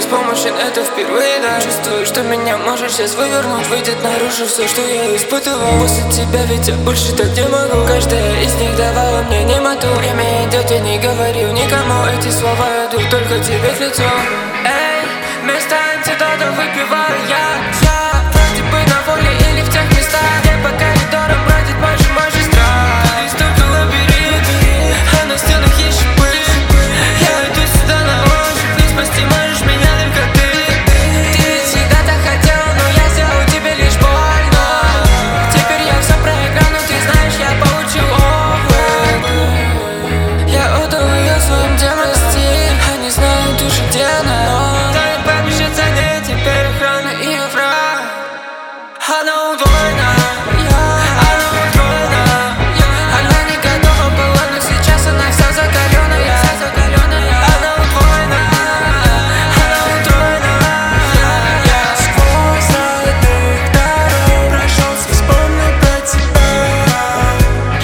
беспомощен, это впервые, да. Чувствую, что меня можешь сейчас вывернуть. Выйдет наружу все, что я испытывал после тебя, ведь я больше так не могу. Каждая из них давала мне немоту. Время идет, я не говорю никому эти слова, идут только тебе в лицо. Эй, вместо антидота выпиваю я вроде бы на воле или в тех местах, где по коридорам бродит мой же страх. Переступил лабиринт, а на стенах есть шипы. Я иду сюда на ощупь, не спасти можешь меня только ты. Ты ведь всегда так хотела, но я сделал тебе лишь больно. Теперь я все проиграл, но ты знаешь, я получил опыт. Я отдал ее своим демонам, они знают уже где она. Дай побежать за ней, теперь охрана и враг. Она удвоена, она удвоена. Она не готова была, но сейчас она вся закаленная. Она удвоена, она удвоена. Я сквозь родных дорог прошелся, вспомнил про тебя.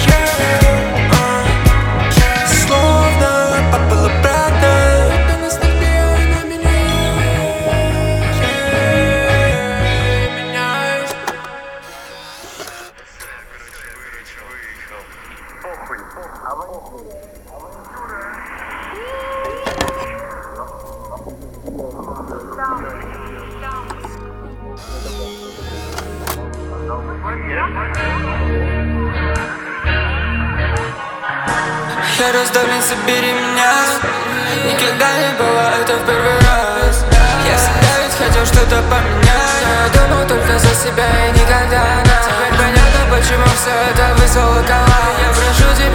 Словно попал обратно. Это ностальгия на меня. Меняюсь. Я раздавлен, забери меня. Никогда не было, это в первый раз. Я всегда ведь хотел что-то поменять, но я думал только за себя и никогда она. Теперь понятно, почему все это вызвало коллапс. Я прошу тебя.